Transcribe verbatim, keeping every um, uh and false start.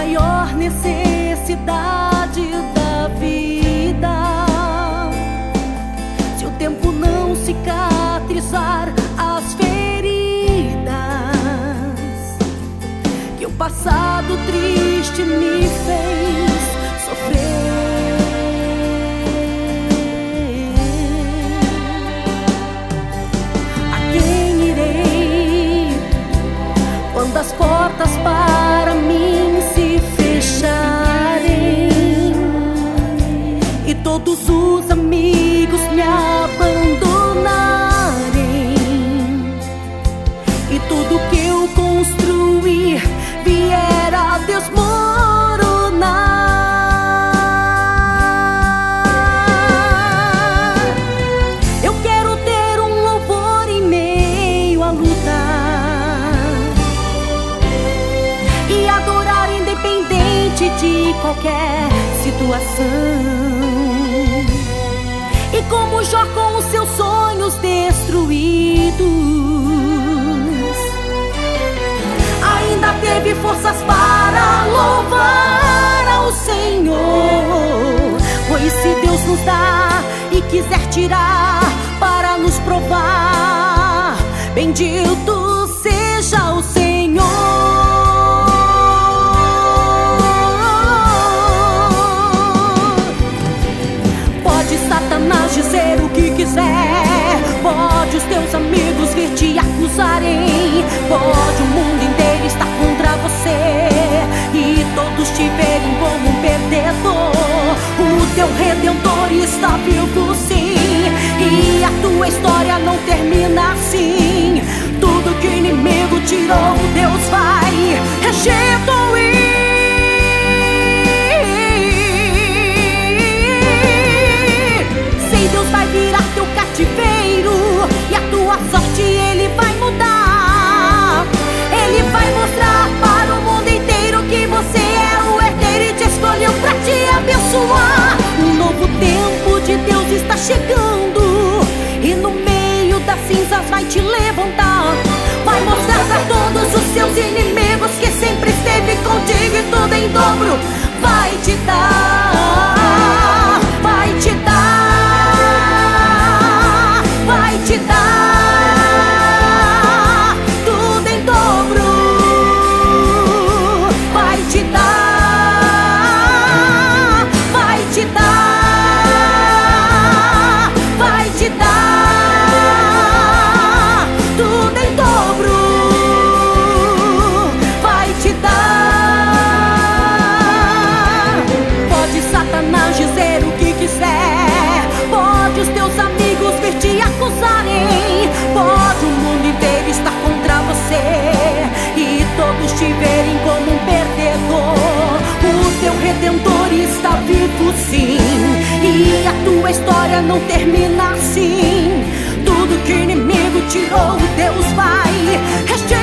maior necessidade da vida. Se o tempo não cicatrizar as feridas que o passado triste me fez sofrer, a quem irei quando as portas para mim se fecharem e todos os amigos me abandonarem e tudo que eu construí vier a desmoronar? Eu quero ter um louvor em meio à luta e adorar independente de qualquer situação. E como Jó com os seus sonhos destruídos, ainda teve forças para louvar ao Senhor. Pois se Deus nos dá e quiser tirar para nos provar, bendito seja o Senhor. Pode Satanás dizer o que quiser, pode os teus amigos vir te acusarem, pode o mundo inteiro estar contra você e todos te verem como um perdedor. O teu Redentor está vivo sim, e a tua história não termina assim. Tudo que o inimigo tirou, Deus vai restituir. Sei, Deus vai virar teu cativeiro e a tua sorte Ele vai mudar. Ele vai mostrar para o mundo inteiro que você é o herdeiro e te escolheu pra te abençoar. Um novo tempo de Deus está chegando e no meio das cinzas vai te levantar. Vai mostrar pra todos os seus inimigos que sempre esteve contigo e tudo em dobro vai te dar, vai te dar, vai te dar tudo em dobro, vai te dar, vai te dar, vai te dar tudo em dobro, vai te dar. Pode Satanás dizer o que quiser, pode os teus amigos vir te acusarem, pode o mundo inteiro estar contra você e todos te verem como um perdedor. O teu Redentor está vivo sim, e a tua história não termina assim. Tudo que o inimigo tirou, Deus vai restituir.